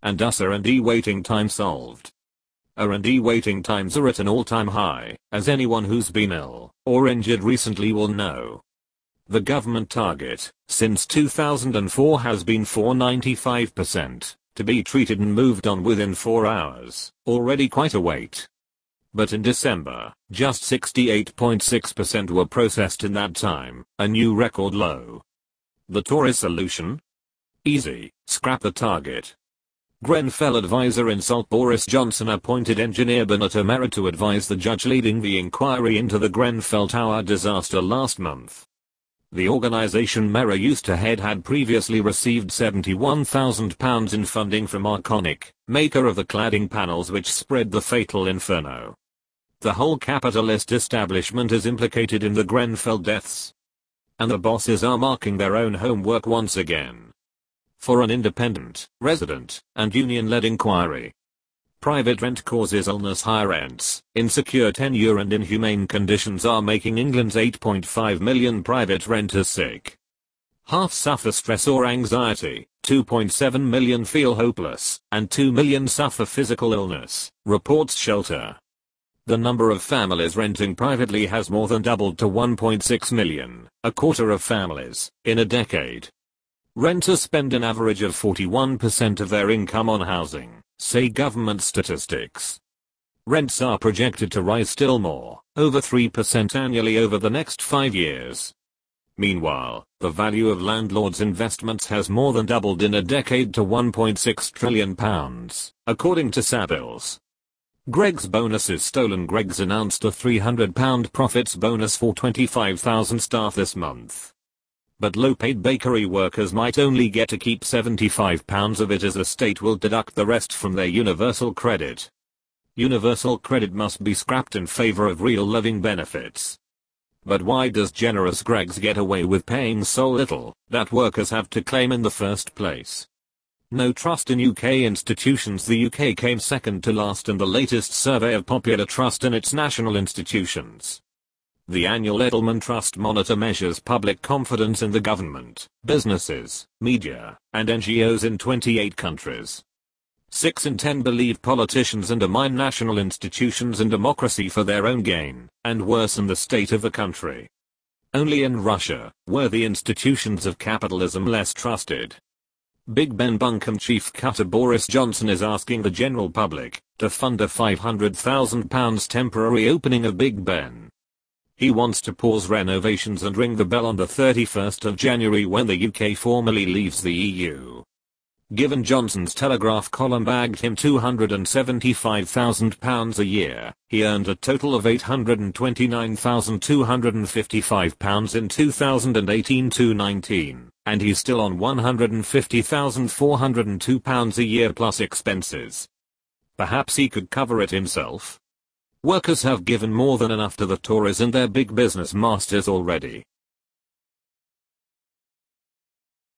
and thus R&D waiting time solved. R&D waiting times are at an all-time high, as anyone who's been ill or injured recently will know. The government target, since 2004, has been for 95% to be treated and moved on within 4 hours, already quite a wait. But in December, just 68.6% were processed in that time, a new record low. The Tories solution? Easy, scrap the target. Grenfell advisor insult Boris Johnson appointed engineer Bernard O'Mara to advise the judge leading the inquiry into the Grenfell Tower disaster last month. The organisation Mera used to head had previously received £71,000 in funding from Arconic, maker of the cladding panels which spread the fatal inferno. The whole capitalist establishment is implicated in the Grenfell deaths. And the bosses are marking their own homework once again. For an independent, resident, and union-led inquiry. Private rent causes illness. High rents, insecure tenure and inhumane conditions are making England's 8.5 million private renters sick. Half suffer stress or anxiety, 2.7 million feel hopeless, and 2 million suffer physical illness, reports Shelter. The number of families renting privately has more than doubled to 1.6 million, a quarter of families, in a decade. Renters spend an average of 41% of their income on housing, say government statistics. Rents are projected to rise still more, over 3% annually over the next 5 years. Meanwhile, the value of landlords' investments has more than doubled in a decade to £1.6 trillion, according to Savills. Greggs bonus is stolen. Greggs announced a £300 profits bonus for 25,000 staff this month. But low-paid bakery workers might only get to keep £75 of it, as the state will deduct the rest from their universal credit. Universal credit must be scrapped in favour of real living benefits. But why does generous Greggs get away with paying so little that workers have to claim in the first place? No trust in UK institutions. The UK came second to last in the latest survey of popular trust in its national institutions. The annual Edelman Trust Monitor measures public confidence in the government, businesses, media, and NGOs in 28 countries. 6 in 10 believe politicians undermine national institutions and democracy for their own gain, and worsen the state of the country. Only in Russia were the institutions of capitalism less trusted. Big Ben Bunkum chief cutter Boris Johnson is asking the general public to fund a £500,000 temporary opening of Big Ben. He wants to pause renovations and ring the bell on the 31st of January when the UK formally leaves the EU. Given Johnson's Telegraph column bagged him £275,000 a year, he earned a total of £829,255 in 2018-19, and he's still on £150,402 a year plus expenses. Perhaps he could cover it himself? Workers have given more than enough to the Tories and their big business masters already.